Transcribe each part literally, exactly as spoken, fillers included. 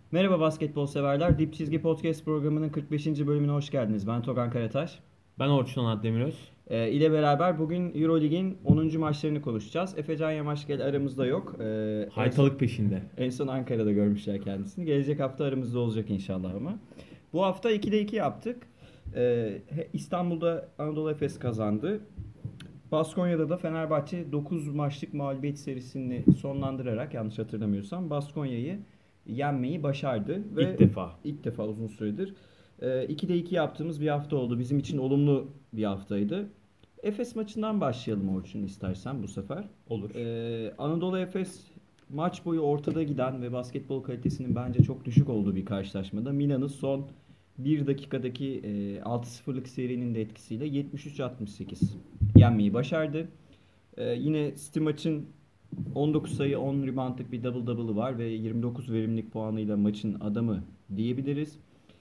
Merhaba basketbol severler. Dip Çizgi Podcast programının kırk beşinci bölümüne hoş geldiniz. Ben Togan Karataş. Ben Orçun Onat Demiröz. Ee, ile beraber bugün Eurolig'in onuncu maçlarını konuşacağız. Efecan Yamaçgel aramızda yok. Ee, en son, Haytalık peşinde. en son Ankara'da görmüşler kendisini. Gelecek hafta aramızda olacak inşallah ama. Bu hafta ikide iki yaptık. Ee, İstanbul'da Anadolu Efes kazandı. Baskonya'da da Fenerbahçe dokuz maçlık mağlubiyet serisini sonlandırarak yanlış hatırlamıyorsam Baskonya'yı yenmeyi başardı ve İlk defa. ilk defa uzun süredir e, ikide iki yaptığımız bir hafta oldu. Bizim için olumlu bir haftaydı. Efes maçından başlayalım Orçun istersen bu sefer. Olur. Ee, Anadolu Efes maç boyu ortada giden ve basketbol kalitesinin bence çok düşük olduğu bir karşılaşmada Milan'ı son bir dakikadaki e, altı sıfırlık serinin de etkisiyle yetmiş üç altmış sekiz yenmeyi başardı. Ee, yine City maçın on dokuz sayı on reboundlık bir double double'ı var ve yirmi dokuz verimlilik puanıyla maçın adamı diyebiliriz.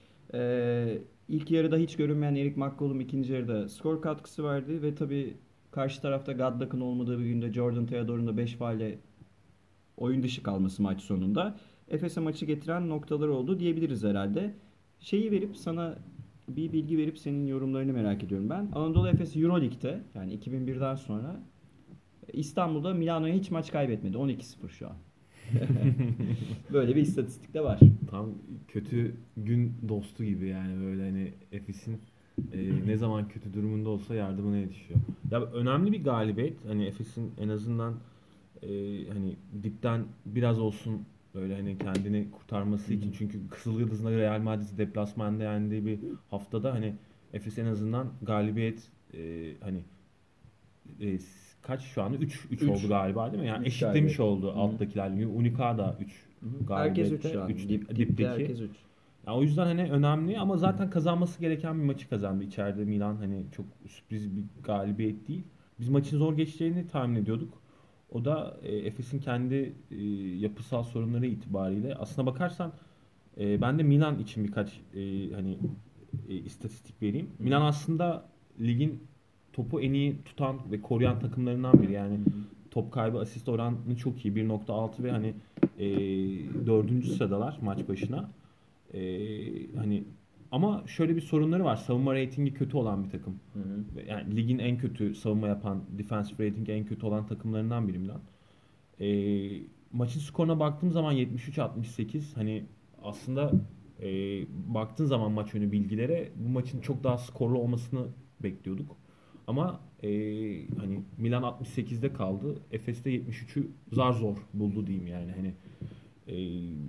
Ee, ilk yarıda hiç görünmeyen Eric McCollum ikinci yarıda skor katkısı verdi ve tabii karşı tarafta Godlock'ın olmadığı bir günde Jordan Theodore'un da beş faulle oyun dışı kalması maç sonunda Efes'e maçı getiren noktalar oldu diyebiliriz herhalde. Şeyi verip sana bir bilgi verip senin yorumlarını merak ediyorum ben. Anadolu Efes Euroleague'de yani iki bin birden sonra İstanbul'da Milano'ya hiç maç kaybetmedi. on iki sıfır şu an. Böyle bir istatistik de var. Tam kötü gün dostu gibi yani böyle hani Efes'in e, ne zaman kötü durumunda olsa yardımına yetişiyor. Ya önemli bir galibiyet. Hani Efes'in en azından e, hani dipten biraz olsun böyle hani kendini kurtarması için, çünkü Kızıl Yıldız'la Real Madrid deplasmanda yendiği bir haftada hani Efes en azından galibiyet, e, hani e, kaç şu anda üç üç oldu üç. galiba değil mi? Yani üç eşitlemiş galibiyet. oldu Hı hı. alttakiler. Unica da üç Hı hı. Herkes üç galibiyette, şu an. üç Dip, dipte dipteki. herkes üç. Yani o yüzden hani önemli ama zaten kazanması gereken bir maçı kazandı. İçeride Milan hani çok sürpriz bir galibiyet değil. Biz maçın zor geçeceğini tahmin ediyorduk. O da e, Efes'in kendi e, yapısal sorunları itibariyle. Aslına bakarsan e, ben de Milan için birkaç e, hani e, istatistik vereyim. Hı hı. Milan aslında ligin topu en iyi tutan ve koruyan takımlarından biri. Hı Yani hı. top kaybı asist oranı çok iyi, bir nokta altı ve hani e, dördüncü sıradalar maç başına. E, hani ama şöyle bir sorunları var. Savunma reytingi kötü olan bir takım. Hı hı. Yani ligin en kötü savunma yapan, defensive rating en kötü olan takımlarından biri Milan. E, maçın skoruna baktığım zaman yetmiş üç altmış sekiz, hani aslında e, baktığın zaman maç önü bilgilere bu maçın çok daha skorlu olmasını bekliyorduk. Ama e, hani Milan altmış sekizde kaldı. Efes de yetmiş üçü zar zor buldu diyeyim yani. Hani e,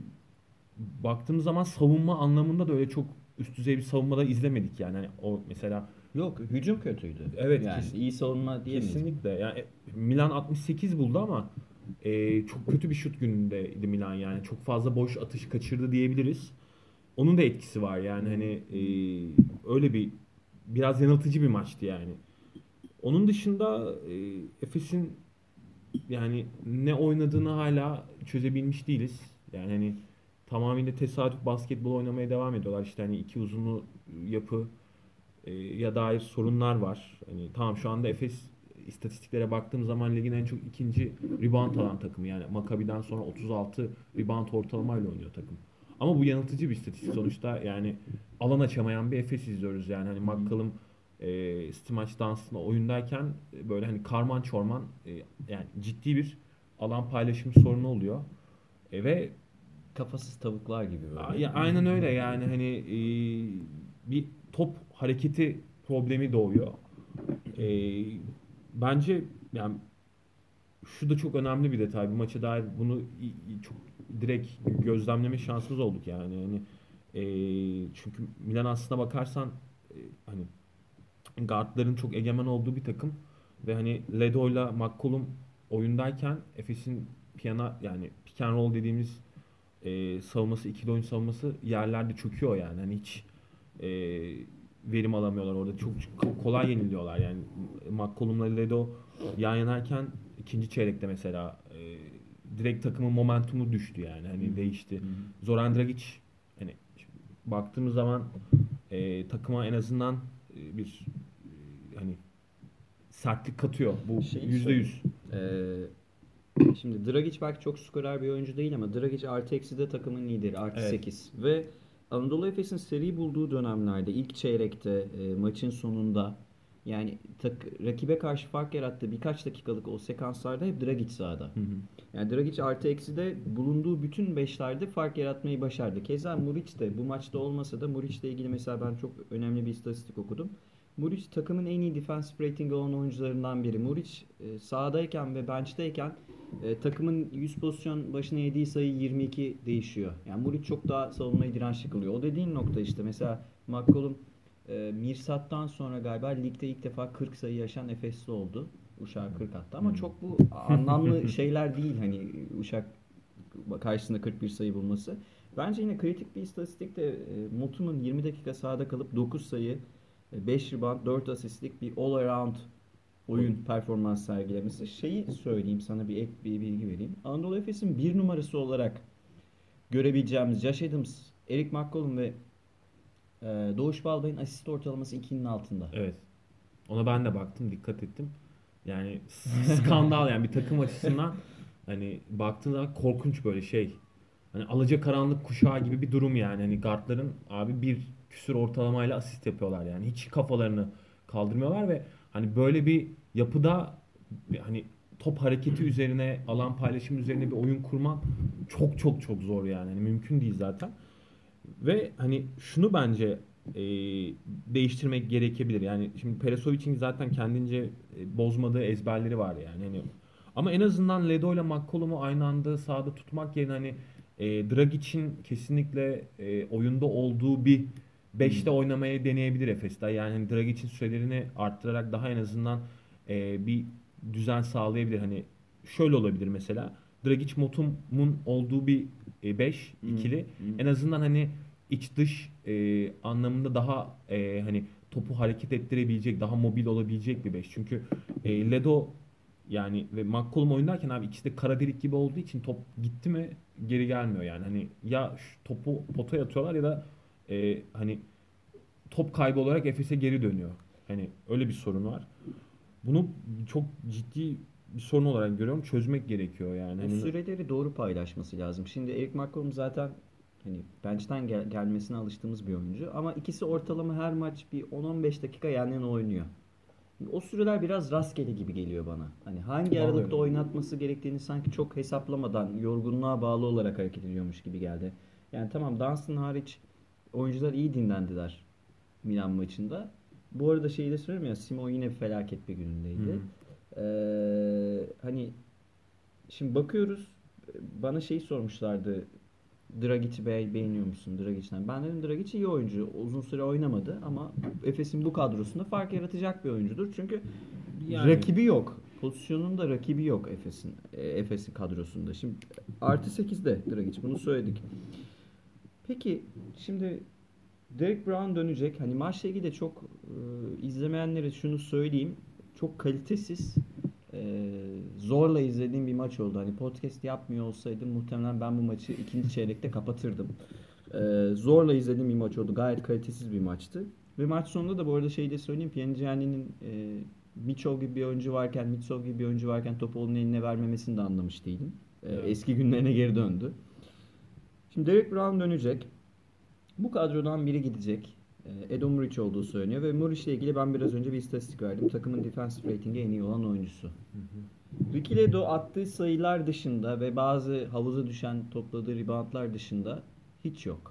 baktığımız zaman savunma anlamında da öyle çok üst düzey bir savunmada izlemedik yani. Hani o mesela Yok, hücum kötüydü. evet, Yani kes, iyi savunma diyemeyiz. kesinlikle. Yani Milan altmış sekiz buldu ama e, çok kötü bir şut günündeydi Milan yani. Çok fazla boş atış kaçırdı diyebiliriz. Onun da etkisi var Hı yani hı. hani Hı e, hı. öyle bir biraz yanıltıcı bir maçtı yani. Onun dışında e, Efes'in yani ne oynadığını hala çözebilmiş değiliz. Yani hani tamamıyla tesadüf basketbol oynamaya devam ediyorlar. İşte hani iki uzunlu yapı e, ya dair sorunlar var. Hani tamam, şu anda Efes istatistiklere baktığım zaman ligin en çok ikinci rebound alan takımı. Yani Maccabi'den sonra otuz altı rebound ortalamayla oynuyor takım. Ama bu yanıltıcı bir istatistik sonuçta, yani alan açamayan bir Efes izliyoruz yani. Hani Hı hı. McCollum e, Stimac dansında oyundayken e, böyle hani karman çorman, e, yani ciddi bir alan paylaşım sorunu oluyor. E, ve Kafasız tavuklar gibi A- böyle. Ya aynen öyle yani hani e, bir top hareketi problemi doğuyor. E, bence yani şu da çok önemli bir detay. Bir maça dair bunu i- i- çok direkt gözlemleme şansımız olduk yani. Yani e, çünkü Milan aslına bakarsan e, hani guardların çok egemen olduğu bir takım ve hani Ledo'yla McCollum oyundayken Efes'in piyana yani pick and roll dediğimiz e, savunması, ikili oyun savunması yerlerde çöküyor yani. Hani hiç e, verim alamıyorlar orada. Çok, çok kolay yeniliyorlar yani. McCollum'la Ledo yan yanarken ikinci çeyrekte mesela e, direkt takımın momentumu düştü yani. Hı Hani hı. değişti. Hı hı. Zoran Dragic, hani baktığımız zaman e, takıma en azından e, bir e, hani sertlik katıyor. Bu Şeyi yüzde sorayım. yüz. Ee, Şimdi Dragic belki çok skorer bir oyuncu değil ama Dragic artı eksi de takımın lideri artı Evet. sekiz ve Anadolu Efes'in seri bulduğu dönemlerde ilk çeyrekte e, maçın sonunda yani tak, rakibe karşı fark yarattığı birkaç dakikalık o sekanslarda hep Dragic sahada. Hı hı. Yani Dragic artı eksi de bulunduğu bütün beşlerde fark yaratmayı başardı. Keza Muric de bu maçta olmasa da Muric ile ilgili mesela ben çok önemli bir istatistik okudum. Muric takımın en iyi defensive rating olan oyuncularından biri. Muric e, sahadayken ve bench'teyken e, takımın yüz pozisyon başına yediği sayı yirmi iki değişiyor. Yani Muric çok daha savunmaya dirençli kılıyor. O dediğin nokta işte mesela McCollum e, Mirsat'tan sonra galiba ligde ilk defa kırk sayı yaşayan Efesli oldu. Uşak kırk attı ama çok bu anlamlı şeyler değil hani Uşak karşısında kırk bir sayı bulması. Bence yine kritik bir istatistik de e, Motum'un yirmi dakika sahada kalıp dokuz sayı, e, beş rebound, dört asistlik bir all around oyun Oyun. performans sergilemesi. Şeyi söyleyeyim sana bir ek bir bilgi vereyim. Anadolu Efes'in bir numarası olarak görebileceğimiz Josh Adams, Eric McCollum ve e, Doğuş Balbay'ın asist ortalaması ikinin altında. Evet. Ona ben de baktım, dikkat ettim. Yani s- skandal yani bir takım açısından hani baktığın zaman korkunç böyle şey. Hani alacakaranlık kuşağı gibi bir durum yani. Hani guardların abi bir küsür ortalamayla asist yapıyorlar yani. Hiç kafalarını kaldırmıyorlar ve hani böyle bir yapıda bir hani top hareketi üzerine, alan paylaşımı üzerine bir oyun kurman çok çok çok zor yani. Hani mümkün değil zaten. Ve hani şunu bence e, değiştirmek gerekebilir. Yani şimdi Peresovic'in zaten kendince e, bozmadığı ezberleri var yani. Hani ama en azından Ledo ile McCollum'u aynı anda sahada tutmak yerine hani e, Dragic'in kesinlikle e, oyunda olduğu bir beşte Hmm. oynamaya deneyebilir Efes'te. Yani hani Dragic'in sürelerini arttırarak daha en azından e, bir düzen sağlayabilir. Hani şöyle olabilir mesela. Dragic Motum'un olduğu bir beş Hmm. ikili Hmm. en azından hani iç dış e, anlamında daha e, hani topu hareket ettirebilecek, daha mobil olabilecek bir beş. Çünkü e, Ledo yani ve McCollum oynarken abi ikisi de kara delik gibi olduğu için top gitti mi geri gelmiyor yani. Hani ya şu topu potaya atıyorlar ya da e, hani top kaybı olarak Efes'e geri dönüyor. Hani öyle bir sorun var. Bunu çok ciddi bir sorun olarak görüyorum. Çözmek gerekiyor yani. O Hani süreleri doğru paylaşması lazım. Şimdi Eric McCollum zaten hani bench'ten gel- gelmesine alıştığımız bir oyuncu ama ikisi ortalama her maç bir on on beş dakika yan yana oynuyor. O süreler biraz rastgele gibi geliyor bana. Hani hangi bana da aralıkta öyle geliyor. oynatması gerektiğini sanki çok hesaplamadan, yorgunluğa bağlı olarak hareket ediyormuş gibi geldi. Yani tamam Dunstan hariç oyuncular iyi dinlendiler Milan maçında. Bu arada şeyi de söyleyeyim ya Simon yine felaket bir Hı günündeydi. hı. Ee, hani şimdi bakıyoruz bana şeyi sormuşlardı. Dragic'i be- beğeniyor musun Dragic'ten? Ben dedim Dragic iyi oyuncu. Uzun süre oynamadı ama Efes'in bu kadrosunda fark yaratacak bir oyuncudur. Çünkü Yani rakibi yok. Pozisyonunda rakibi yok Efes'in e, Efes'in kadrosunda. Şimdi artı sekizde Dragic bunu söyledik. Peki şimdi Derek Brown dönecek. Hani maçla ilgili de çok e, izlemeyenlere şunu söyleyeyim. Çok kalitesiz, e, zorla izlediğim bir maç oldu. Hani podcast yapmıyor olsaydım muhtemelen ben bu maçı ikinci çeyrekte kapatırdım. E, zorla izlediğim bir maç oldu. Gayet kalitesiz bir maçtı. Ve maç sonunda da bu arada şey de söyleyeyim. Pjanigiani'nin e, Mitchell gibi bir oyuncu varken, Mitsov gibi bir oyuncu varken topu onun eline vermemesini de anlamış değilim. E, evet. eski günlerine geri döndü. Şimdi Derek Brown dönecek. Bu kadrodan biri gidecek. Ee, Edo Muric olduğu söyleniyor ve Muric ile ilgili ben biraz önce bir istatistik verdim. Takımın defensive ratingi en iyi olan oyuncusu. Hı hı. Ricky Ledo attığı sayılar dışında ve bazı havuza düşen topladığı reboundlar dışında hiç yok.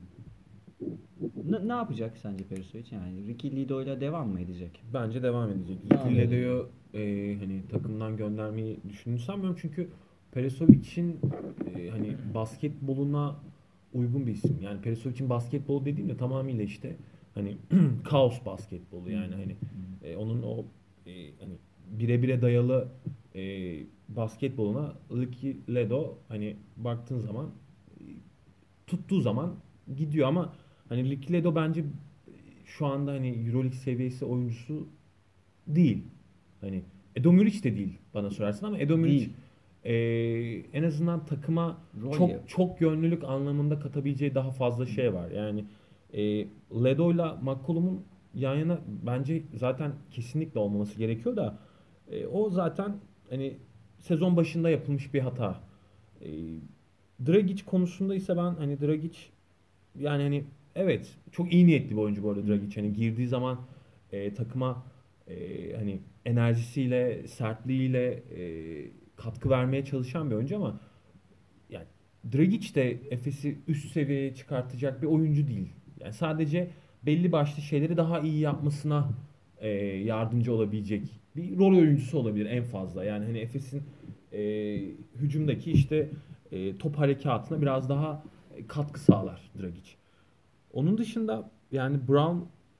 Ne, ne yapacak sence Perisovic? Yani Ricky Ledo ile devam mı edecek? Bence devam edecek. Devam Ricky edecek. Ledo'yu e, hani takımdan göndermeyi düşündüğünü sanmıyorum çünkü Perisovic'in e, hani basketboluna uygun bir isim. Yani Perisovic'in basketbolu dediğimde tamamıyla işte hani kaos basketbolu Hmm, yani hani hmm. e, onun o e, hani bire bire dayalı e, basketboluna Ricky Ledo hani baktığın zaman e, tuttuğu zaman gidiyor ama hani Ricky Ledo bence şu anda hani EuroLeague seviyesi oyuncusu değil. Hani Edo Muric de değil bana sorarsan ama Edo Muric Değil. e, en azından takıma Rol çok yap. çok yönlülük anlamında katabileceği daha fazla şey var. Yani e, Ledo'yla McCollum'un yan yana bence zaten kesinlikle olmaması gerekiyor da e, o zaten hani sezon başında yapılmış bir hata. E, Dragic konusunda ise ben hani Dragic yani hani evet çok iyi niyetli bir oyuncu bu arada Hı. Dragic. Hani girdiği zaman e, takıma e, hani enerjisiyle, sertliğiyle e, katkı vermeye çalışan bir oyuncu ama yani Dragic de Efes'i üst seviyeye çıkartacak bir oyuncu değil. Yani sadece belli başlı şeyleri daha iyi yapmasına e, yardımcı olabilecek bir rol oyuncusu olabilir en fazla. Yani hani Efes'in e, hücumdaki işte e, top harekatına biraz daha katkı sağlar Dragic. Onun dışında yani Brown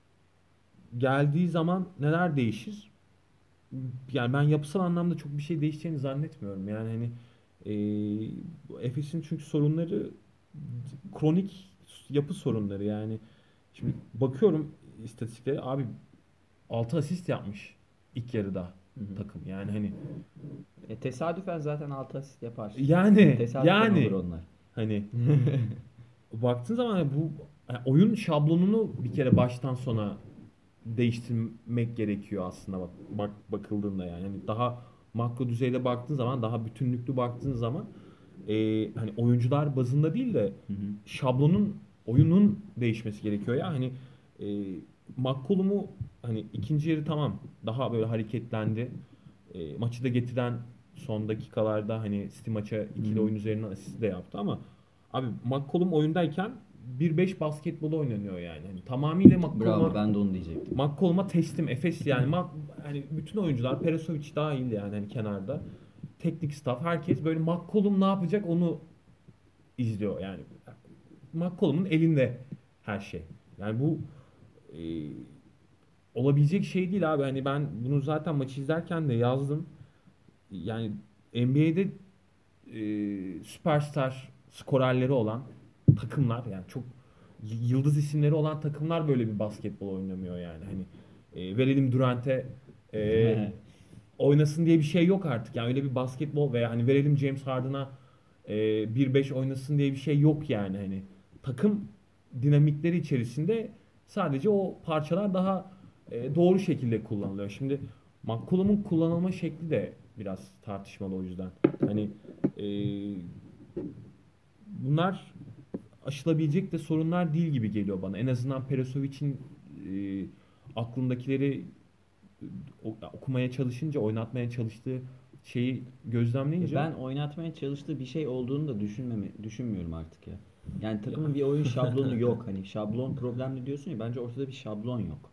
geldiği zaman neler değişir? Yani ben yapısal anlamda çok bir şey değişeceğini zannetmiyorum. Yani hani e, Efes'in çünkü sorunları kronik yapı sorunları yani. Şimdi bakıyorum istatistiklere abi altı asist yapmış ilk yarıda Hı hı. takım. Yani hani E, tesadüfen zaten altı asist yapar. yani Tesadüfen olur yani onlar. hani baktığın zaman hani bu yani oyun şablonunu bir kere baştan sona değiştirmek gerekiyor aslında bak, bak bakıldığında yani. Yani daha makro düzeyde baktığın zaman daha bütünlüklü baktığın zaman e, hani oyuncular bazında değil de Hı hı. şablonun oyunun değişmesi gerekiyor ya hani e, McCollum'u hani ikinci yarı tamam daha böyle hareketlendi. E, maçı da getiren son dakikalarda hani City maça Hı ikili hı. oyun üzerinden asist de yaptı ama abi McCollum oyundayken bir beş basketbol oynanıyor yani. Hani tamamıyla Bravo, McCollum'a ben de onu diyecektim. McCollum'a teslim Efes yani Mac, hani bütün oyuncular Perosovic dahil yani hani kenarda teknik staff herkes böyle McCollum ne yapacak onu izliyor yani. McCollum'un elinde her şey. Yani bu e, olabilecek şey değil abi. Hani ben bunu zaten maçı izlerken de yazdım. Yani N B A'de e, süperstar skorerleri olan takımlar yani çok y- yıldız isimleri olan takımlar böyle bir basketbol oynamıyor yani. Hani e, verelim Durant'e e, oynasın diye bir şey yok artık. Yani öyle bir basketbol veya hani verelim James Harden'a e, bir beş oynasın diye bir şey yok yani hani. Takım dinamikleri içerisinde sadece o parçalar daha e, doğru şekilde kullanılıyor. Şimdi McCollum'un kullanılma şekli de biraz tartışmalı o yüzden. Hani e, bunlar aşılabilecek de sorunlar değil gibi geliyor bana. En azından Perisovic'in e, aklındakileri o- okumaya çalışınca, oynatmaya çalıştığı şeyi E, gözlemleyince ben oynatmaya çalıştığı bir şey olduğunu da düşünmemi, düşünmüyorum artık ya. Yani ya, takımın bir oyun şablonu yok. Hani şablon problemli diyorsun ya, bence ortada bir şablon yok.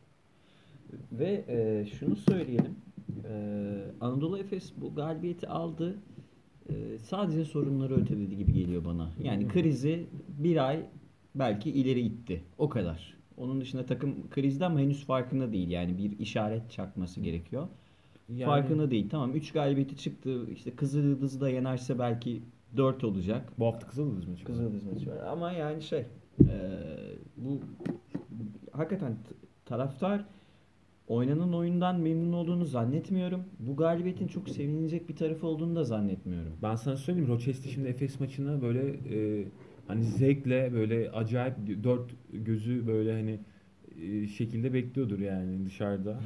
Ve e, şunu söyleyelim. E, Anadolu Efes bu galibiyeti aldı. E, sadece sorunları öteledi gibi geliyor bana. hı Yani hı. krizi bir ay belki ileri itti. O kadar. Onun dışında takım krizde ama henüz farkında değil. Yani bir işaret çakması gerekiyor. Yani Farkında değil. Tamam, üç galibiyeti çıktı. İşte Kızıldız'ı da yenerse belki dört olacak. bu hafta Kızıldız maçı var. Kızıldız maçı var. Ama yani şey e, bu hakikaten t- taraftar oynanan oyundan memnun olduğunu zannetmiyorum. Bu galibiyetin çok sevinilecek bir tarafı olduğunu da zannetmiyorum. Ben sana söyleyeyim Rochester şimdi Efes maçını böyle e, hani zevkle böyle acayip dört gözü böyle hani e, şekilde bekliyordur yani dışarıda.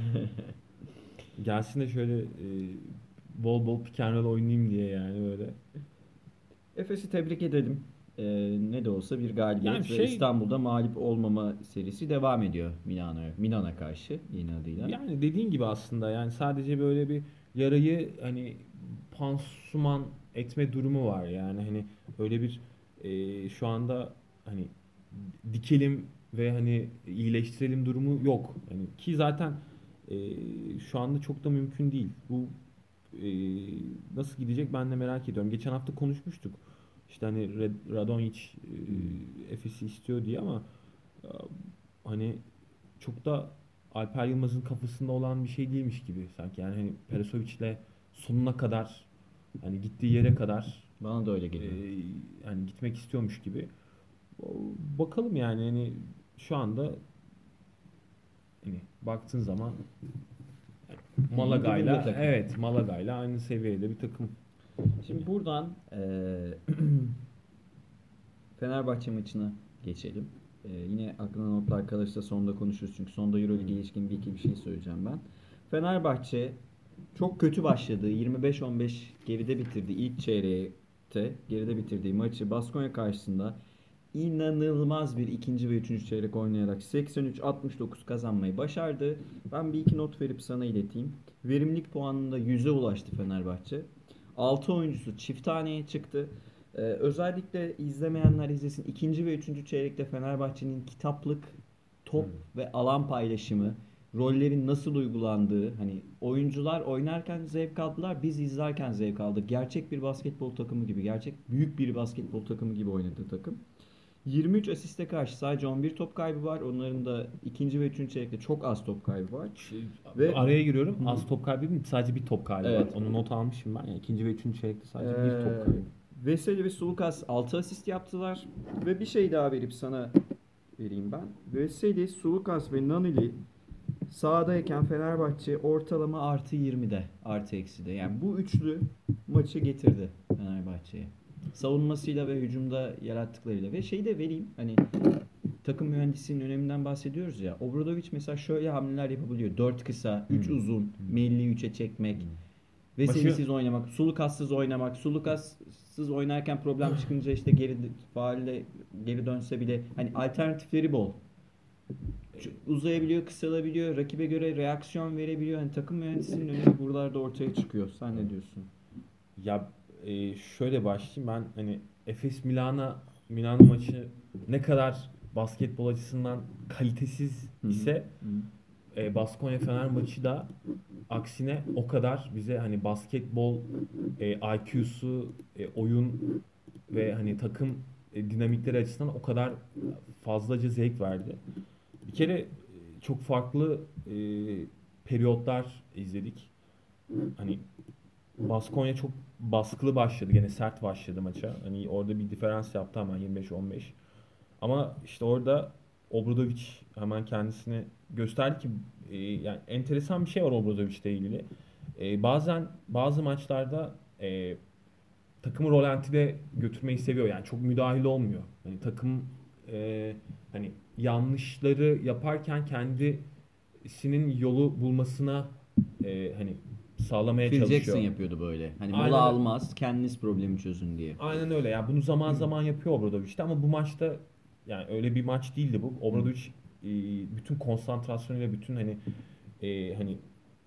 Gelsin de şöyle e, bol bol pick and roll oynayayım diye yani böyle. Efes'i tebrik edelim. E, ne de olsa bir Yani galibiyet ve şey İstanbul'da mağlup olmama serisi devam ediyor Milano'ya. Milan'a karşı yeni adıyla. yani dediğin gibi aslında yani sadece böyle bir yarayı hani pansuman etme durumu var yani hani öyle bir e, şu anda hani dikelim ve hani iyileştirelim durumu yok. Yani ki zaten e, şu anda çok da mümkün değil. Bu e, nasıl gidecek ben de merak ediyorum. Geçen hafta konuşmuştuk. İşte hani Red- Radonjic Hmm. e, Efes'i istiyor diye ama e, hani çok da Alper Yılmaz'ın kafasında olan bir şey değilmiş gibi sanki. Yani hani Perisovic'le sonuna kadar hani gittiği yere kadar Bana da öyle e, geliyor. hani gitmek istiyormuş gibi. O- Bakalım yani hani şu anda hani baktığın zaman Hı hı, dibinde Malaga'yla takım. evet Malaga'yla aynı seviyede bir takım Şimdi gibi. buradan eee, Fenerbahçe maçına geçelim. Eee, yine aklına notlar kalırsa sonda konuşuruz. Çünkü sonda Hı Euroleague'e hı. ilişkin bir iki bir şey söyleyeceğim ben. Fenerbahçe çok kötü başladığı yirmi beş on beş geride bitirdi ilk çeyrekte geride bitirdiği maçı Baskonya karşısında inanılmaz bir ikinci ve üçüncü çeyrek oynayarak seksen üç altmış dokuz kazanmayı başardı. Ben bir iki not verip sana ileteyim. Verimlilik puanında yüze ulaştı Fenerbahçe. altı oyuncusu çift haneye çıktı. Ee, özellikle izlemeyenler izlesin. İkinci ve üçüncü çeyrekte Fenerbahçe'nin kitaplık top Hmm. ve alan paylaşımı, rollerin nasıl uygulandığı, hani oyuncular oynarken zevk aldılar, biz izlerken zevk aldık. Gerçek bir basketbol takımı gibi, gerçek büyük bir basketbol takımı gibi oynadı takım. yirmi üç asiste karşı sadece on bir top kaybı var. Onların da ikinci ve üçüncü çeyrekte çok az top kaybı var. Şey, Ve araya giriyorum. Hı hı. Az top kaybı değil, sadece bir top kaybı var. Evet. Onu not almışım ben. Yani ikinci ve üçüncü çeyrekte sadece bir top Ee, kaybı. Veseli ve Sulukas altı asist yaptılar. Ve bir şey daha verip sana vereyim ben. Veseli, Sulukas ve Nanili sahadayken Fenerbahçe ortalama artı yirmide, artı ekside. Yani bu üçlü maçı getirdi Fenerbahçe'ye. Savunmasıyla ve hücumda yarattıklarıyla. Ve şeyi de vereyim. Hani takım mühendisliğinin öneminden bahsediyoruz ya. Obradovic mesela şöyle hamleler yapabiliyor. Dört kısa, üç Hmm. uzun, Hmm. Melli üçe çekmek. Hmm. Maçı Veselisiz oynamak, Sulukassız oynamak, Sulukassız oynarken problem çıkınca işte geri faalle geri dönse bile hani alternatifleri bol. Uzayabiliyor, kısalabiliyor, rakibe göre reaksiyon verebiliyor. Hani takım mühendisliğinin önemi buralarda ortaya çıkıyor. Sen ne diyorsun? ya e, şöyle başlayayım ben, hani Efes Milana Milano maçı ne kadar basketbol açısından kalitesiz Hı hı. ise Hı hı. e, Baskonya Fener maçı da aksine o kadar bize hani basketbol e, I Q'su, e, oyun ve hani takım e, dinamikleri açısından o kadar fazlaca zevk verdi. Bir kere e, çok farklı e, periyotlar izledik. Hani Baskonya çok baskılı başladı. Gene sert başladı maça. Hani orada bir diferans yaptı hemen yirmi beş on beş. Ama işte orada Obradovic hemen kendisini gösterdi ki e, yani enteresan bir şey var Obradovic'le ilgili. E, bazen bazı maçlarda e, takımı rolantide götürmeyi seviyor. Yani çok müdahil olmuyor. Hani takım e, hani yanlışları yaparken kendisinin yolu bulmasına e, hani sağlamaya Phil Jackson çalışıyor. yapıyordu böyle. Hani mola Aynen almaz, kendiniz problemi çözün diye. aynen öyle. Yani bunu zaman zaman yapıyor Obradoviç de, ama bu maçta yani öyle bir maç değildi bu. Obradoviç e, bütün konsantrasyonuyla, bütün hani e, hani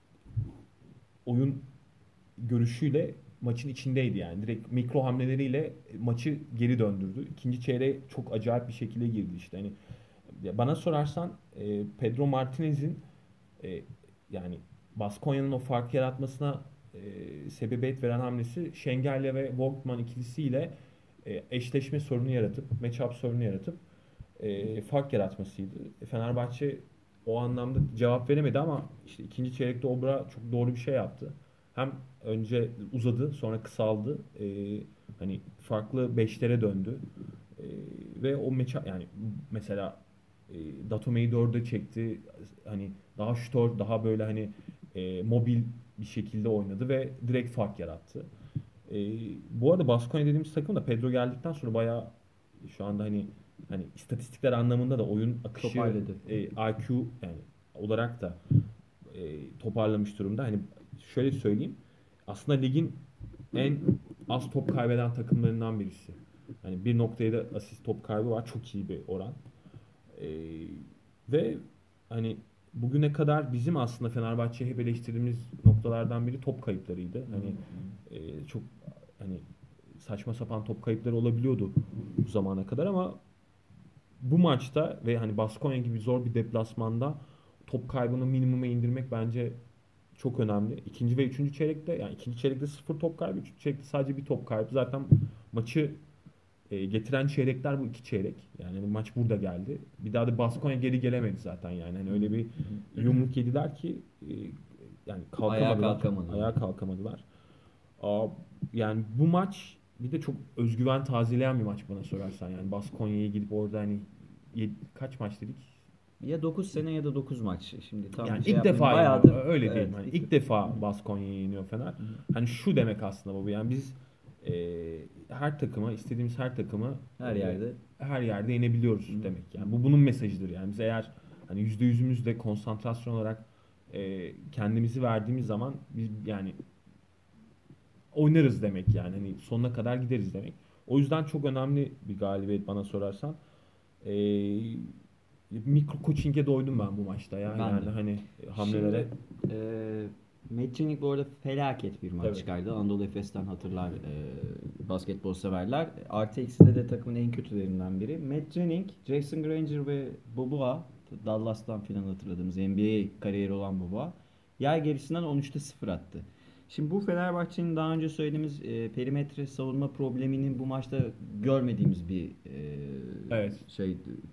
oyun görüşüyle maçın içindeydi yani. Direkt mikro hamleleriyle maçı geri döndürdü. İkinci çeyreğe çok acayip bir şekilde girdi işte. Hani ya bana sorarsan e, Pedro Martinez'in e, yani Baskonya'nın o fark yaratmasına e, sebebiyet veren hamlesi Şengel'le ve Volkman ikilisiyle e, eşleşme sorunu yaratıp, matchup sorunu yaratıp e, fark yaratmasıydı. E, Fenerbahçe o anlamda cevap veremedi, ama işte ikinci çeyrekte Obra çok doğru bir şey yaptı. Hem önce uzadı, sonra kısaldı. E, hani farklı beşlere döndü. E, ve o meça yani mesela e, Datome'yi dörde çekti. Hani daha şutör, daha böyle hani e, mobil bir şekilde oynadı ve direkt fark yarattı. E, bu arada Baskonya dediğimiz takım da Pedro geldikten sonra bayağı şu anda hani hani istatistikler anlamında da oyun akışı, Toparladı. e, I Q yani olarak da e, toparlamış durumda. Hani şöyle söyleyeyim. Aslında ligin en az top kaybeden takımlarından birisi. Hani bir nokta yedi asist top kaybı var. Çok iyi bir oran. Ee, ve hani bugüne kadar bizim aslında Fenerbahçe'yi hep eleştirdiğimiz noktalardan biri top kayıplarıydı. Hani e, çok hani saçma sapan top kayıpları olabiliyordu bu zamana kadar, ama bu maçta ve hani Baskonya gibi zor bir deplasmanda top kaybını minimuma indirmek bence çok önemli. İkinci ve üçüncü çeyrekte, yani ikinci çeyrekte sıfır top kaybı, üçüncü çeyrekte sadece bir top kaybı. Zaten maçı e, getiren çeyrekler bu iki çeyrek. Yani hani maç burada geldi. Bir daha da Baskonya geri gelemedi zaten yani. Hani öyle bir yumruk yediler ki e, yani Ayağa kalkamadılar. kalkamadılar. Ayağa kalkamadılar. Aa, yani bu maç bir de çok özgüven tazeleyen bir maç bana sorarsan. Yani Baskonya'ya gidip orada hani yedi- kaç maç dedik? Ya dokuz sene ya da dokuz maç. Şimdi tam Yani şey ilk yapmayayım. defa yeniyor. Bayağıdır Öyle evet. diyelim. Hani ilk de- ilk defa Baskonya'ya yeniyor Fener. Hani şu demek aslında bu. Yani biz e, her takıma, istediğimiz her takımı Her e, yerde. her yerde yenebiliyoruz demek. Yani bu bunun mesajıdır. Yani biz eğer hani yüzde yüzümüzde konsantrasyon olarak e, kendimizi verdiğimiz zaman biz yani oynarız demek yani. Hani sonuna kadar gideriz demek. O yüzden çok önemli bir galibiyet bana sorarsan. E, Mikro coaching'e doydum ben bu maçta ya. Ben de. Yani hani Şimdi hamlelere. e, Medcinic bu arada felaket bir maç Tabii. çıkardı. Anadolu Efes'ten hatırlar e, basketbol severler. Artı ekside de takımın en kötülerinden biri. Medcinic, Jason Granger ve Boboa, Dallas'tan filan hatırladığımız N B A kariyeri olan Boboa, yer gerisinden on üçte sıfır attı. Şimdi bu Fenerbahçe'nin daha önce söylediğimiz e, perimetre savunma probleminin bu maçta görmediğimiz bir e, Evet. şey.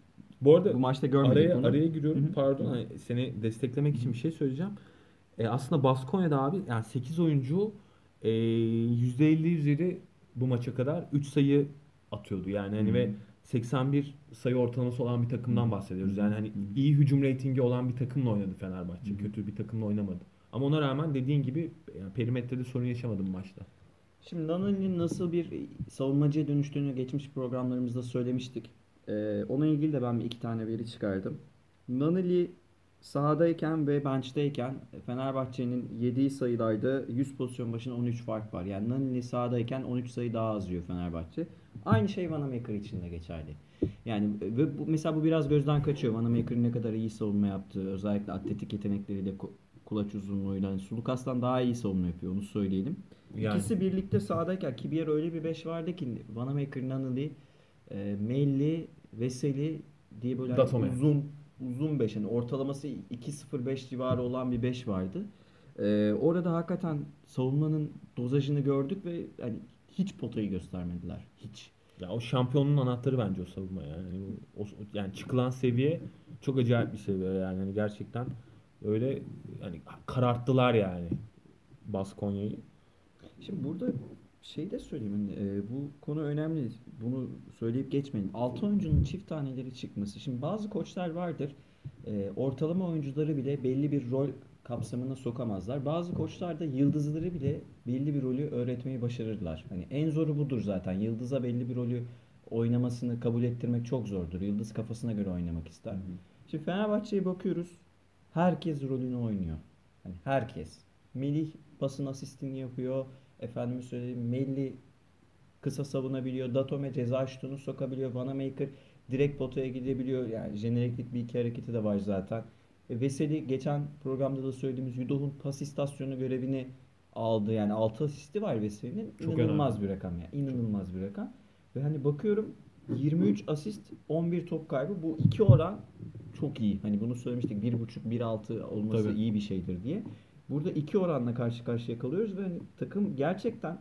Bu arada Bu maçta görmedik araya bunu. araya Hı giriyorum. hı. Pardon. Hani seni desteklemek için bir şey söyleyeceğim. E, aslında Baskonya'da abi yani sekiz oyuncu e, yüzde elli üzeri bu maça kadar üç sayı atıyordu. Yani Hı hani hı. ve seksen bir sayı ortalaması olan bir Hı hı. takımdan Hı bahsediyoruz. hı. Yani hani Hı hı. iyi hücum reytingi olan bir takımla oynadı Hı Fenerbahçe. hı. Kötü bir takımla oynamadı. Ama ona rağmen dediğin gibi yani perimetrede sorun yaşamadım maçta. Şimdi Nanoli'nin nasıl bir savunmacıya dönüştüğünü geçmiş programlarımızda söylemiştik. Ee, ona ilgili de ben bir iki tane veri çıkardım. Nanoli sahadayken ve bench'teyken Fenerbahçe'nin yediği sayılarda yüz pozisyon başına on üç fark var. Yani Nanoli sahadayken on üç sayı daha az yiyor Fenerbahçe. Aynı şey Vanamaker için de geçerli. Yani ve bu, mesela bu biraz gözden kaçıyor. Vanamaker'ın ne kadar iyi savunma yaptığı, özellikle atletik yetenekleriyle, kulaç uzunluğuyla, yani Sulukas'tan daha iyi savunma yapıyor, onu söyleyelim. Yani İkisi birlikte sahadayken ki bir yer öyle bir beş vardı ki Vanamaker, Nunnally, e, Melli, Veseli diye böyle hani Datome. uzun uzun beş, hani ortalaması iki nokta sıfır beş civarı olan bir beş vardı. E, orada hakikaten savunmanın dozajını gördük ve hani hiç potayı göstermediler. Hiç. Ya o şampiyonluğun anahtarı bence o savunma yani. Hani o, o- yani çıkılan seviye çok acayip bir seviye yani. Hani gerçekten öyle yani kararttılar yani Baskonya'yı. Şimdi burada şey de söyleyeyim. Hani, e, bu konu önemli. Bunu söyleyip geçmeyelim. Altı oyuncunun çift taneleri çıkması. Şimdi bazı koçlar vardır. E, ortalama oyuncuları bile belli bir rol kapsamına sokamazlar. Bazı koçlar da yıldızları bile belli bir rolü öğretmeyi başarırlar. Hani en zoru budur zaten. Yıldıza belli bir rolü oynamasını kabul ettirmek çok zordur. Yıldız kafasına göre oynamak Hı ister. hı. Şimdi Fenerbahçe'ye bakıyoruz. Herkes rolünü oynuyor. Hani herkes. Melih pasın asistini yapıyor. Efendime söyleyeyim, Melli kısa savunabiliyor. Datome ceza şutunu sokabiliyor. Vanamaker direkt potaya gidebiliyor. Yani jeneriklik bir iki hareketi de var zaten. E, Veseli geçen programda da söylediğimiz Yudoh'un pas istasyonu görevini aldı. Yani altı asisti var Veseli'nin. Çok önemli. İnanılmaz bir rakam yani. Çok. İnanılmaz bir rakam. Ve hani bakıyorum, yirmi üç asist, on bir top kaybı. Bu iki oran çok iyi. Hani bunu söylemiştik. bir buçuk bir altı olması Tabii. iyi bir şeydir diye. Burada iki oranla karşı karşıya kalıyoruz ve hani takım gerçekten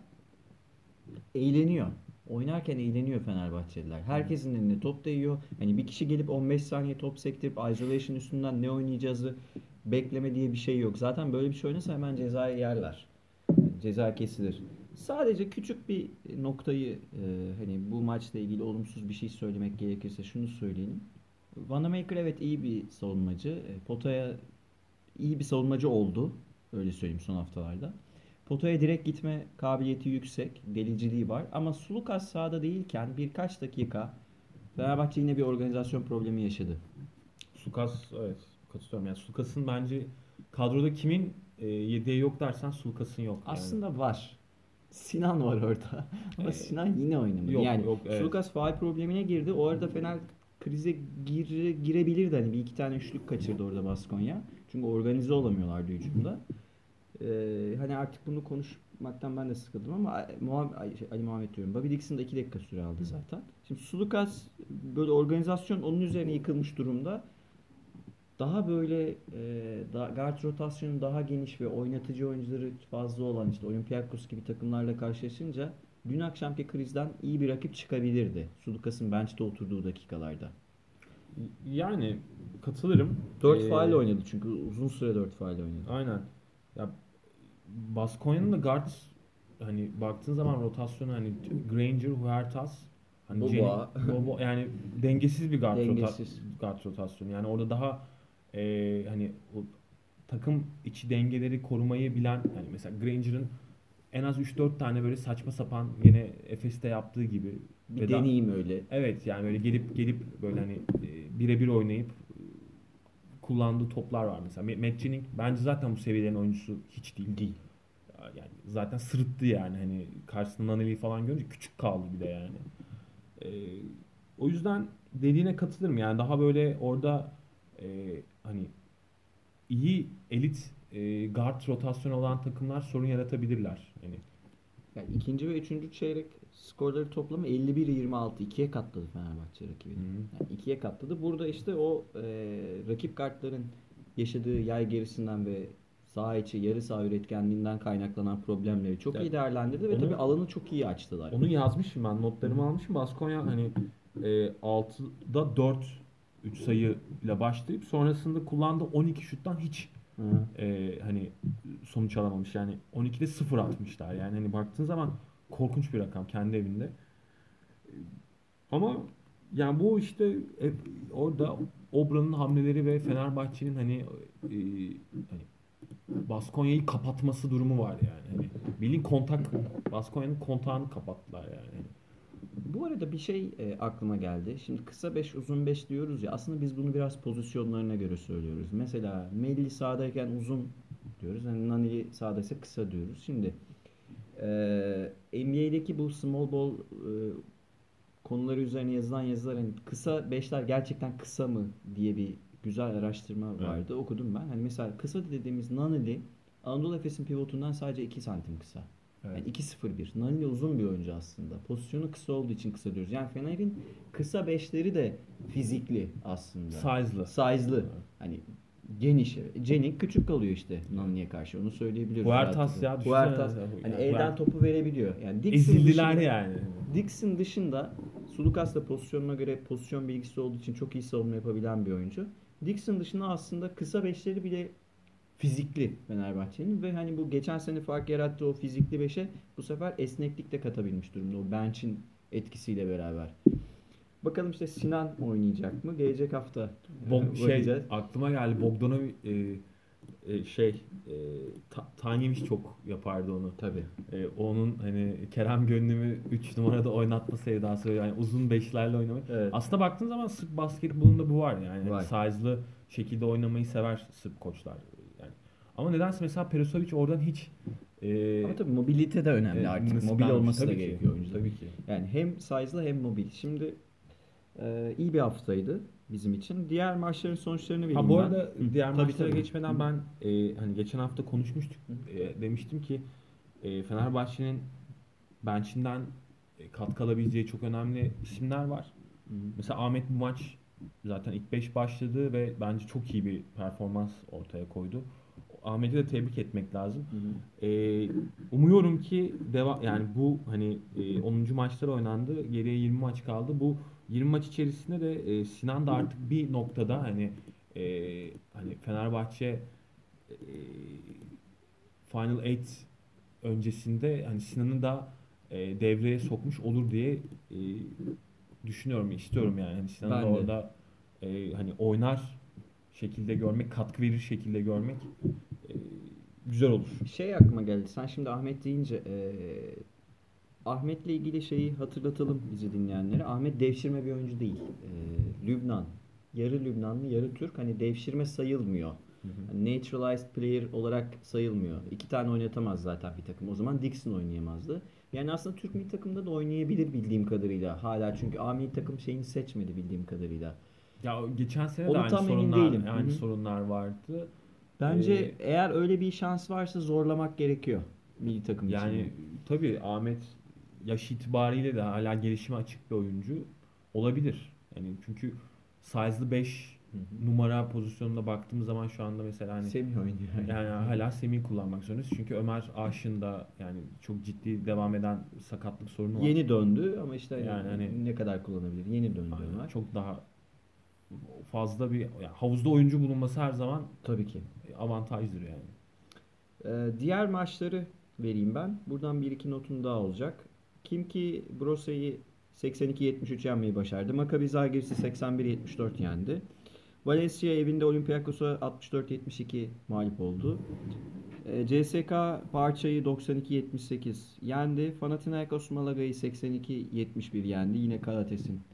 eğleniyor. Oynarken eğleniyor Fenerbahçeliler. Hı hı. Herkesin eline top değiyor. Hani bir kişi gelip on beş saniye top sektirip isolation üstünden ne oynayacağızı bekleme diye bir şey yok. Zaten böyle bir şey oynasa hemen cezayı yerler. Ceza kesilir. Sadece küçük bir noktayı, e, hani bu maçla ilgili olumsuz bir şey söylemek gerekirse şunu söyleyelim. Vanamaker evet iyi bir savunmacı. E, Potaya iyi bir savunmacı oldu. Öyle söyleyeyim son haftalarda. Potaya direkt gitme kabiliyeti yüksek. Deliciliği var. Ama Sulukas sahada değilken birkaç dakika Fenerbahçe yine bir organizasyon problemi yaşadı. Sukas, evet, katılıyorum. Yani Sukas'ın bence kadroda kimin e, yedeği yok dersen Sukas'ın yok yani. Aslında var. Sinan var orada. Ama E, Sinan yine oynamadı. yok Yani yok evet. Sulukas faul problemine girdi. O arada Fener krize gir, girebilirdi. Hani bir iki tane üçlük kaçırdı orada Baskonya. Çünkü organize olamıyorlardı hücumda. Ee, hani artık bunu konuşmaktan ben de sıkıldım ama Muhammed, şey, Ali Muhammed diyorum. Bobby Dixon da iki dakika süre aldı zaten. Şimdi Sulukas, böyle organizasyon onun üzerine yıkılmış durumda. Daha böyle e, da, guard rotasyonu daha geniş ve oynatıcı oyuncuları fazla olan işte Olympiakos gibi takımlarla karşılaşınca dün akşamki krizden iyi bir rakip çıkabilirdi. Sulukas'ın bench'te oturduğu dakikalarda. Yani katılırım. Dört faal E, oynadı çünkü uzun süre dört faal oynadı. aynen. Ya Baskonya'nın da guard hani baktığın zaman rotasyonu hani Granger, Huertas hani Jenny, Boba Bobo yani dengesiz bir guard, rota, dengesiz. guard rotasyonu. Yani orada daha e, hani o takım içi dengeleri korumayı bilen yani mesela Granger'ın en az üç dört tane böyle saçma sapan yine Efes'te yaptığı gibi Bir ve da deneyim öyle. evet yani böyle gelip gelip böyle hani e, birebir oynayıp kullandığı toplar var mesela. Ma- Matt bence zaten bu seviyelerin oyuncusu hiç değil. Değil. Yani zaten sırıttı yani. Hani karşısında Naneli'yi falan görünce küçük kaldı bir de yani. Ee, O yüzden dediğine katılırım. Yani daha böyle orada e, hani iyi elit e, guard rotasyonu olan takımlar sorun yaratabilirler. Hani Yani ikinci ve üçüncü çeyrek skorları toplamı elli bir yirmi altı, ikiye katladı Fenerbahçe rakibini. hı. Yani ikiye katladı. Burada işte o e, rakip kartların yaşadığı yay gerisinden ve saha içi yarı saha üretkenliğinden kaynaklanan problemleri çok Ya iyi değerlendirdi ve tabii onu alanı çok iyi açtılar. onu yazmışım ben. Hı Notlarımı hı. almışım. Baskonya hani e, altıda dört üç sayıyla başlayıp sonrasında kullandığı on iki şuttan hiç Hı. e, hani sonuç alamamış. Yani on ikide sıfır atmışlar. Yani hani baktığın zaman korkunç bir rakam kendi evinde. Ama yani bu işte e, orada Obra'nın hamleleri ve Fenerbahçe'nin hani e, hani Baskonya'yı kapatması durumu var yani. Hani bildiğin kontak Baskonya'nın kontağını kapattılar yani. Bu arada bir şey e, aklıma geldi. Şimdi kısa beş uzun beş diyoruz ya. Aslında biz bunu biraz pozisyonlarına göre söylüyoruz. Mesela Melli sağdayken uzun diyoruz. Hani Nani sağdaysa kısa diyoruz. Şimdi e, N B A'deki bu small ball e, konuları üzerine yazılan yazılar hani kısa beşler gerçekten kısa mı diye bir güzel araştırma Evet. vardı. Okudum ben. Hani mesela kısa dediğimiz Naneli Anadolu Efes'in pivotundan sadece iki santim kısa. Evet. Yani iki sıfır bir. Naneli uzun bir oyuncu aslında. Pozisyonu kısa olduğu için kısa diyoruz. Yani Fener'in kısa beşleri de fizikli aslında. Size'lı. Size'lı. Evet. Hani geniş. Jennings küçük kalıyor işte Evet. Naneli'ye karşı. Onu söyleyebiliyoruz Huertas rahatlıkla. ya düşünsene. Huertas hani Yani elden Huert- topu verebiliyor. Yani Dixon ezildiler dışında yani. Dixon dışında Sulukas da pozisyonuna göre pozisyon bilgisi olduğu için çok iyi savunma yapabilen bir oyuncu. Dixon dışında aslında kısa beşleri bile fizikli Fenerbahçe'nin ve hani bu geçen sene fark yarattığı o fizikli beşe bu sefer esneklik de katabilmiş durumda o bench'in etkisiyle beraber. Bakalım işte Sinan oynayacak mı? Gelecek hafta Bog e, şey bakacağız. aklıma geldi. Bogdanovic e, e, şey e, Ta- Tanyevic çok yapardı onu. Tabii. E, onun hani Kerem Gönlüm'ü üç numarada oynatma sevdası yani uzun beşlerle oynamayı. Evet. Aslında baktığın zaman Sırp basketbolunda bu var yani. Hani Var. size'lı şekilde oynamayı sever Sırp koçlar yani. Ama nedense mesela Perisovic oradan hiç Ama e, tabii mobilite de önemli e, artık. Mobil nasiplenmemiş. olması da Tabii ki. gerekiyor oyuncuların. Tabii ki. Yani hem size'lı hem mobil. Şimdi Ee, iyi bir haftaydı bizim için. Diğer maçların sonuçlarını Ha vereyim bu ben. arada Hı, diğer tabii maçlara tabii. Hı geçmeden hı. ben e, hani geçen hafta konuşmuştuk. Hı hı. E, demiştim ki e, Fenerbahçe'nin bench'inden e, katkı alabileceği çok önemli isimler var. Hı hı. Mesela Ahmet bu maç zaten ilk beş başladı ve bence çok iyi bir performans ortaya koydu. Ahmet'i de tebrik etmek lazım. Hı hı. Ee, Umuyorum ki deva yani bu hani e, onuncu maçlar oynandı. Geriye yirmi maç kaldı. Bu yirmi maç içerisinde de e, Sinan da artık bir noktada hani e, hani Fenerbahçe e, Final Eight öncesinde hani Sinan'ı da e, devreye sokmuş olur diye e, düşünüyorum, istiyorum yani. Hani Sinan'ı da Ben de. orada e, hani oynar şekilde görmek, katkı verir şekilde görmek e, güzel olur. Şey aklıma geldi. Sen şimdi Ahmet deyince eee Ahmet'le ilgili şeyi hatırlatalım bizi dinleyenlere. Ahmet devşirme bir oyuncu değil. Eee, Lübnan. Yarı Lübnanlı, yarı Türk. Hani devşirme sayılmıyor. Hı hı. Hani naturalized player olarak sayılmıyor. İki tane oynatamaz zaten bir takım. O zaman Dixon oynayamazdı. Yani aslında Türk milli takımda da oynayabilir bildiğim kadarıyla. Hala çünkü A milli takım şeyini seçmedi bildiğim kadarıyla. Ya geçen sene de Onu aynı tam emin sorunlar değilim. Hı aynı hı. sorunlar vardı. E, Bence eğer öyle bir şans varsa zorlamak gerekiyor milli takım için Yani yani. tabii Ahmet yaş itibariyle de hala gelişime açık bir oyuncu olabilir. Yani çünkü size'lı beş Hı hı. numara pozisyonunda baktığımız zaman şu anda mesela hani Semih oynuyor yani hala. hala Semih kullanmak zorundayız. Çünkü Ömer Aşın da yani çok ciddi devam eden sakatlık sorunu var. Yeni döndü ama işte hani Yani hani ne kadar kullanabilir? Yeni döndü aynen Ömer. çok daha fazla bir yani havuzda oyuncu bulunması her zaman Tabii ki. avantajdır yani. Ee, diğer maçları vereyim ben. Buradan bir iki notum daha olacak. Kim ki Brose'yi seksen iki yetmiş üç yenmeyi başardı. Maccabi Zalgiris'i seksen bir yetmiş dört yendi. Valencia evinde Olympiakos'a altmış dört yetmiş iki mağlup oldu. E, C S K Barça'yı doksan iki yetmiş sekiz yendi. Panathinaikos Malaga'yı seksen iki yetmiş bir yendi. Yine Kalates'in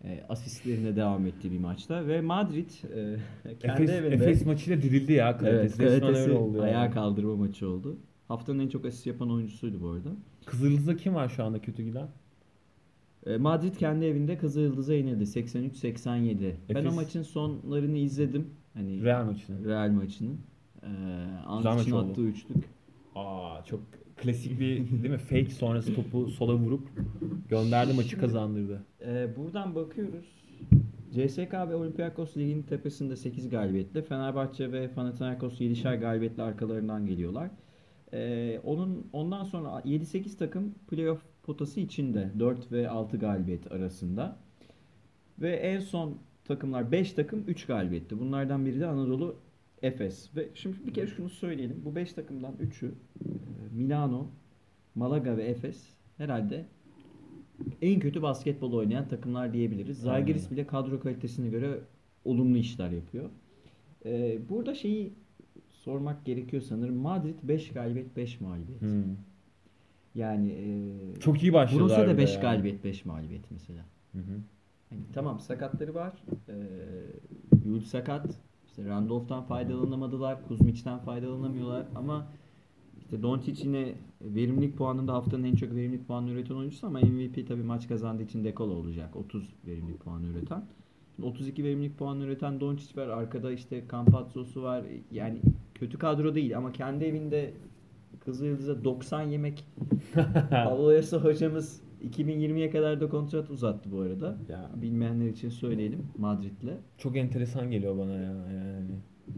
e, asistlerine devam ettiği bir maçta ve Madrid e, kendi Efes, evinde Efes maçıyla dirildi ya evet kalitesi. Resmen öyle kalitesi oldu ayağa yani. kaldırma maçı oldu. Haftanın en çok asist yapan oyuncusuydu bu arada. Kızıldız'da kim var şu anda kötü giden? E, Madrid kendi evinde Kızılyıldız'a yenildi seksen üç seksen yedi. Ben o Efes maçın sonlarını izledim. Hani Real maçını. Real maçının. E, Güzel Antic'in maç oldu. attığı üçlük. Aa çok klasik bir değil mi? Fake sonrası topu sola vurup gönderdi maçı Şimdi kazandırdı. e, buradan bakıyoruz. C S K ve Olympiakos ligin tepesinde sekiz galibiyetle. Fenerbahçe ve Panathinaikos yedişer galibiyetle arkalarından geliyorlar. Ee, onun ondan sonra yedi sekiz takım playoff potası içinde dört ve altı galibiyet arasında. Ve en son takımlar beş takım üç galibiyetti. Bunlardan biri de Anadolu Efes. Ve şimdi bir kere şunu söyleyelim. Bu beş takımdan üçü e, Milano, Malaga ve Efes herhalde en kötü basketbol oynayan takımlar diyebiliriz. Aynen öyle. Zalgiris bile kadro kalitesine göre olumlu işler yapıyor. Ee, burada şeyi sormak gerekiyor sanırım. Madrid beş galibiyet beş mağlubiyet. Hmm. Yani e, Çok iyi başladılar Brusa'da bir de beş yani. galibiyet beş mağlubiyet mesela. Hı hı. Hani tamam sakatları var. Ee, Yul sakat. İşte Randolph'tan faydalanamadılar. Kuzmic'ten faydalanamıyorlar. Ama işte Doncic yine verimlilik puanında haftanın en çok verimlilik puanı üreten oyuncusu ama M V P tabii maç kazandığı için Dekolo olacak. otuz verimlilik puanı üreten. Şimdi otuz iki verimlilik puanı üreten Doncic var. Arkada işte Campazzos'u var. Yani kötü kadro değil ama kendi evinde Kızılyıldız'a doksan yemek. Pavloyasa hocamız iki bin yirmiye kadar da kontrat uzattı bu arada. Ya Bilmeyenler için söyleyelim Madrid'le. çok enteresan geliyor bana ya yani.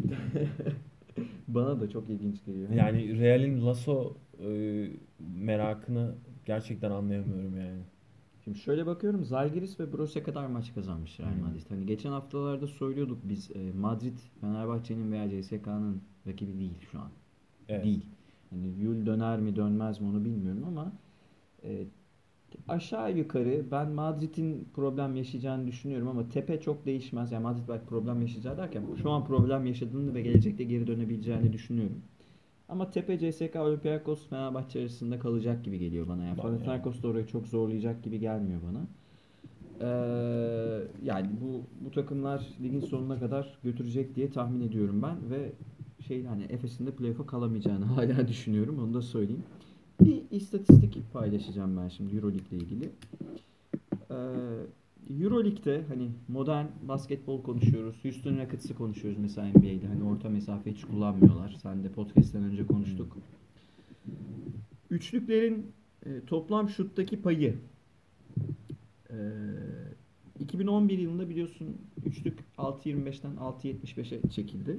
Bana da çok ilginç geliyor. Yani Real'in Lasso e, merakını gerçekten anlayamıyorum yani. Şimdi şöyle bakıyorum Zalgiris ve Brose kadar maç kazanmış Real Hmm. Madrid. Hani geçen haftalarda söylüyorduk biz e, Madrid Fenerbahçe'nin veya C S K'nın rakibi değil şu an. Evet. Değil. Hani Yul döner mi dönmez mi onu bilmiyorum ama e, aşağı yukarı ben Madrid'in problem yaşayacağını düşünüyorum ama tepe çok değişmez. Yani Madrid belki problem yaşayacağı derken şu an problem yaşadığını ve gelecekte geri dönebileceğini düşünüyorum. Ama tepe C S K, Olympiakos, Fenerbahçe arasında kalacak gibi geliyor bana. Yani Ba- Yani Panathinaikos da orayı çok zorlayacak gibi gelmiyor bana. Ee, yani bu bu takımlar ligin sonuna kadar götürecek diye tahmin ediyorum ben ve şey hani Efes'in de playoff'a kalamayacağını hala düşünüyorum. Onu da söyleyeyim. Bir istatistik paylaşacağım ben şimdi EuroLeague ile ilgili. Ee, EuroLeague'de hani modern basketbol konuşuyoruz. Houston Rockets'ı konuşuyoruz mesela N B A'de. Hani orta mesafe hiç kullanmıyorlar. Sen de podcast'ten önce hmm. konuştuk. Üçlüklerin e, toplam şuttaki payı e, iki bin on bir yılında biliyorsun üçlük altı yirmi beşten altı yetmiş beşe çekildi.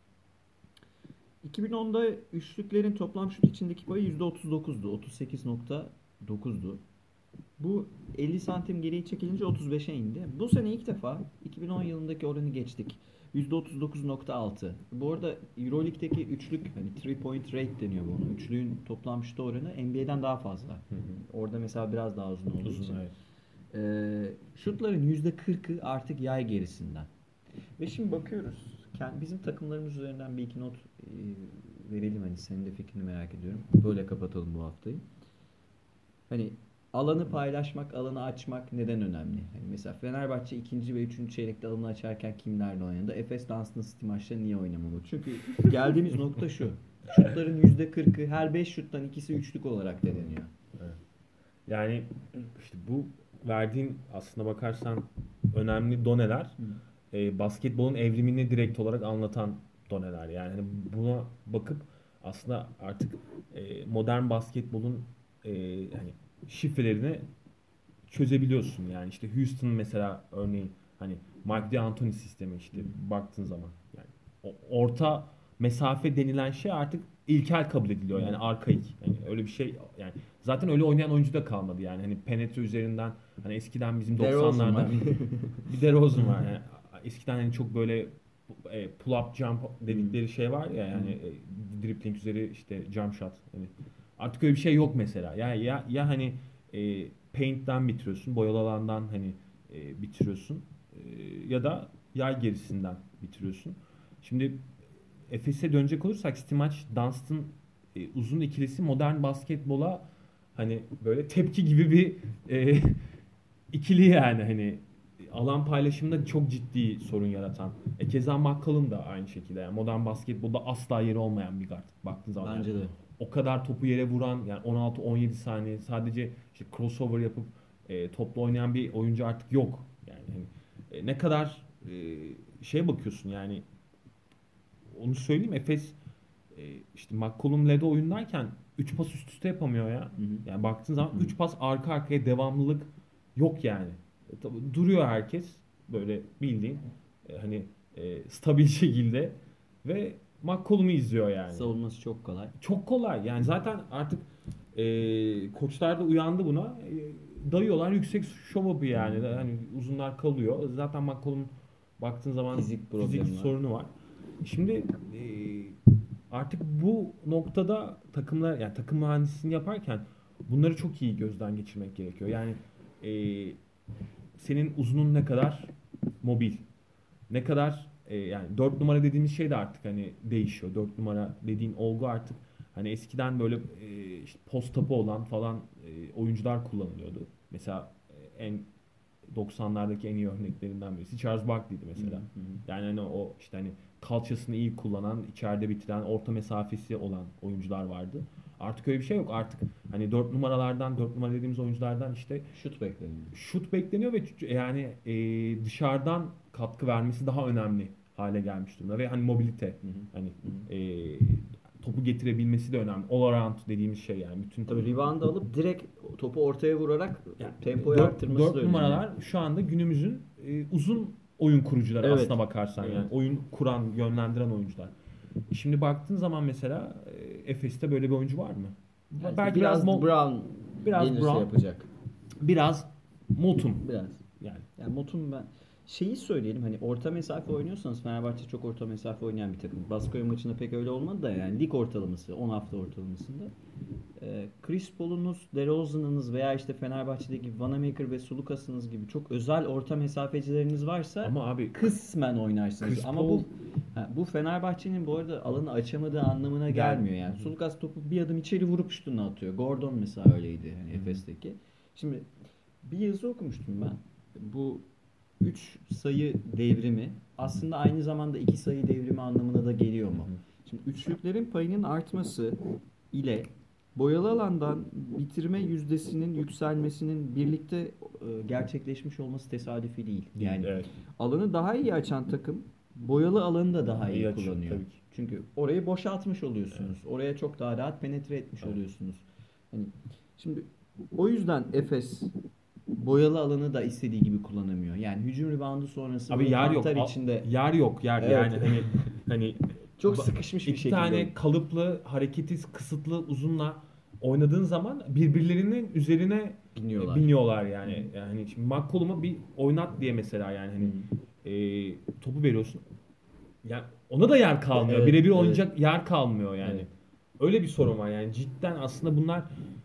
iki bin onda üçlüklerin toplam şut içindeki payı yüzde otuz dokuzdu. otuz sekiz nokta dokuzdu. Bu elli santim geriye çekilince otuz beşe indi. Bu sene ilk defa iki bin on yılındaki oranı geçtik. yüzde otuz dokuz nokta altı. Bu arada EuroLeague'deki üçlük hani three point rate deniyor bunu. Üçlüğün toplam şut oranı N B A'den daha fazla. Hı hı. Orada mesela biraz daha uzun olduğu Uzun için. evet. Ee, şutların yüzde kırkı artık yay gerisinden. Ve şimdi bakıyoruz. Bizim takımlarımız üzerinden bir iki not e, verelim hani senin de fikrini merak ediyorum. Böyle kapatalım bu haftayı. Hani alanı paylaşmak, alanı açmak neden önemli? Hani mesela Fenerbahçe ikinci ve üçüncü çeyrekte alanı açarken kimlerle oynadı? Efes Dunstan City maçları niye oynamadı? Çünkü geldiğimiz nokta şu. Şutların yüzde kırkı her beş şuttan ikisi üçlük olarak deneniyor. Evet. Yani işte bu verdiğin aslına bakarsan önemli doneler Hı. e, basketbolun evrimini direkt olarak anlatan doneler. Yani hani buna bakıp aslında artık e, modern basketbolun e, hani şifrelerini çözebiliyorsun. Yani işte Houston mesela örneğin hani Mike D'Antoni sistemi işte baktığın zaman yani o- orta mesafe denilen şey artık ilkel kabul ediliyor. Yani arkaik. Yani öyle bir şey yani zaten öyle oynayan oyuncu da kalmadı yani. Hani penetre üzerinden hani eskiden bizim DeRozan var. doksanlarda bir DeRozan var. Yani eskiden hani çok böyle e, pull up jump dedikleri şey var ya yani e, dribbling üzeri işte jump shot. Yani artık öyle bir şey yok mesela. Ya ya ya hani e, paint'ten bitiriyorsun, boyalı alandan hani e, bitiriyorsun E, ya da yay gerisinden bitiriyorsun. Şimdi Efes'e dönecek olursak Stimac, Dunstan e, uzun ikilisi modern basketbola hani böyle tepki gibi bir e, ikili yani hani alan paylaşımında çok ciddi sorun yaratan. E, keza McCollum da aynı şekilde. Yani modern basketbolda asla yeri olmayan bir guard baktığın zaman. Bence Yani de. o kadar topu yere vuran, yani on altı on yedi saniye sadece işte crossover yapıp e, topla oynayan bir oyuncu artık yok. Yani hani, e, ne kadar e, şeye bakıyorsun yani, onu söyleyeyim, Efes e, işte McCollum Led'e oyundayken üç pas üst üste yapamıyor ya. Hı hı. Yani baktığın zaman Hı hı. üç pas arka arkaya devamlılık yok yani. E, tabii duruyor herkes böyle bildiğin e, hani e, stabil şekilde ve McCollum'u izliyor yani. Savunması çok kolay. Çok kolay. Yani zaten artık e, koçlar da uyandı buna. E, dayıyorlar yüksek şov yani. Hani uzunlar kalıyor. Zaten McCollum baktığın zaman Fizik fizik problemi var. sorunu var. Şimdi e, artık bu noktada takımlar, yani takım mühendisliğini yaparken bunları çok iyi gözden geçirmek gerekiyor. Yani e, senin uzunun ne kadar mobil, ne kadar e, yani dört numara dediğimiz şey de artık hani değişiyor. Dört numara dediğin olgu artık hani eskiden böyle e, işte post topu olan falan e, oyuncular kullanılıyordu. Mesela e, en doksanlardaki en iyi örneklerinden birisi Charles Barkley'di Hı hı. mesela. Yani hani o işte hani kalçasını iyi kullanan, içeride bitiren, orta mesafesi olan oyuncular vardı. Artık öyle bir şey yok. Artık hani dört numaralardan, dört numara dediğimiz oyunculardan işte Şut bekleniyor. şut bekleniyor ve ç- yani e, dışarıdan katkı vermesi daha önemli hale gelmiş durumda ve hani mobilite, Hı hı. hani Hı hı. e, topu getirebilmesi de önemli. All around dediğimiz şey yani bütün Tabii rebound'ı alıp direkt topu ortaya vurarak yani tempoyu dört arttırması da dört önemli. numaralar şu anda günümüzün e, uzun oyun kurucuları aslına Evet. bakarsan, Evet. yani oyun kuran, yönlendiren oyuncular. Şimdi baktığın zaman mesela e, Efes'te böyle bir oyuncu var mı? Yani işte Belki biraz biraz Mo- Brown biraz gelirse Brown, yapacak. biraz Motum Biraz. yani. Yani Motum ben şeyi söyleyelim, hani orta mesafe oynuyorsanız Fenerbahçe çok orta mesafe oynayan bir takım. Baskonya maçında pek öyle olmadı da yani lig ortalaması on hafta ortalamasında. Ee, Chris Paul'unuz, DeRozan'ınız veya işte Fenerbahçe'deki Vanamaker ve Sulukas'ınız gibi çok özel orta mesafecileriniz varsa Ama abi kısmen oynarsınız. Chris Ama Paul bu ha, bu Fenerbahçe'nin bu arada alanı açamadığı anlamına gel. gelmiyor yani. Sulukas topu bir adım içeri vurup şutunu atıyor. Gordon mesela öyleydi hani Efes'teki. Şimdi bir yazı okumuştum ben. Bu üç sayı devrimi aslında aynı zamanda iki sayı devrimi anlamına da geliyor mu? Şimdi üçlüklerin payının artması ile boyalı alandan bitirme yüzdesinin yükselmesinin birlikte e, gerçekleşmiş olması tesadüfi değil. Değil, Yani evet. alanı daha iyi açan takım boyalı alanı da daha İyi iyi açıyor kullanıyor. tabii ki. Çünkü orayı boşaltmış oluyorsunuz. Evet. Oraya çok daha rahat penetre etmiş Evet. oluyorsunuz. Hani şimdi o yüzden Efes boyalı alanı da istediği gibi kullanamıyor. Yani hücum reboundu sonrası Abi böyle yer yok. kantar Al- içinde yer yok yer. evet Yani hani hani çok ba- sıkışmış bir iki şekilde tane kalıplı, hareketi kısıtlı uzunla oynadığın zaman birbirlerinin üzerine e, biniyorlar. biniyorlar Hı hı. yani. Yani şimdi McCollum'u bir oynat diye mesela, yani Hı hani hı. e, topu veriyorsun. Yani ona da yer kalmıyor. Evet, Birebir evet, oynayacak yer kalmıyor yani. evet. Öyle bir sorun var yani. Cidden aslında bunlar